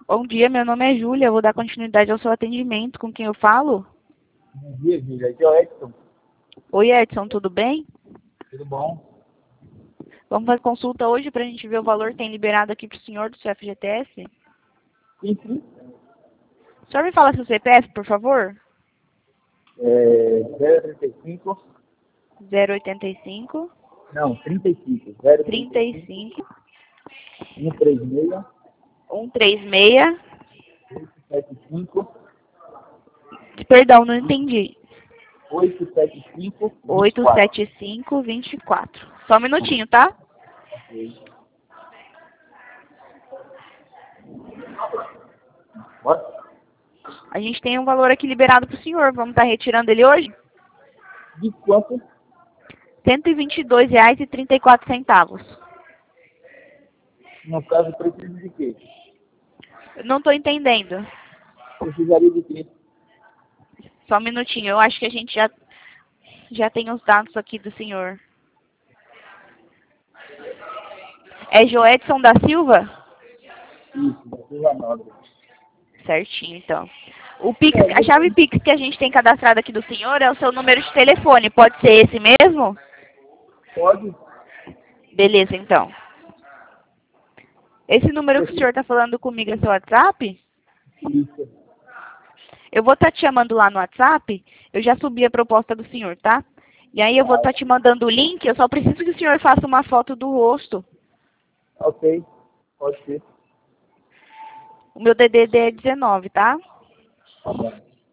Bom dia, meu nome é Júlia. Eu vou dar continuidade ao seu atendimento. Com quem eu falo? Bom dia, Júlia. Aqui é o Edson. Oi, Edson, tudo bem? Tudo bom? Vamos fazer consulta hoje para a gente ver o valor que tem liberado aqui para o senhor do seu FGTS? Sim, sim. O senhor me fala seu CPF, por favor? 035. 085 Não, 35. 35 136 136. 875 Perdão, não entendi. 875 24. 875 24. Só um minutinho, tá? Ok. Bora? A gente tem um valor aqui liberado para o senhor. Vamos estar retirando ele hoje? De quanto? R$ 122,34. No caso, preciso de quê? Não estou entendendo. Precisaria de quê? Só um minutinho. Eu acho que a gente já tem os dados aqui do senhor. É Joedson da Silva? Isso, da Silva Nobre. Certinho, então. O Pix, a chave Pix que a gente tem cadastrado aqui do senhor é o seu número de telefone. Pode ser esse mesmo? Pode? Beleza, então. Esse número que o senhor está falando comigo é seu WhatsApp? Isso. Eu vou estar te chamando lá no WhatsApp. Eu já subi a proposta do senhor, tá? E aí eu vou estar te mandando o link. Eu só preciso que o senhor faça uma foto do rosto. Ok. Pode ser. O meu DDD é 19, tá? Tá bom.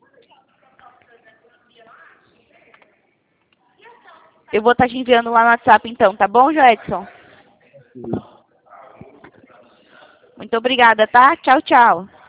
Eu vou estar te enviando lá no WhatsApp, então. Tá bom, Joedson? Ok. Muito obrigada, tá? Tchau, tchau.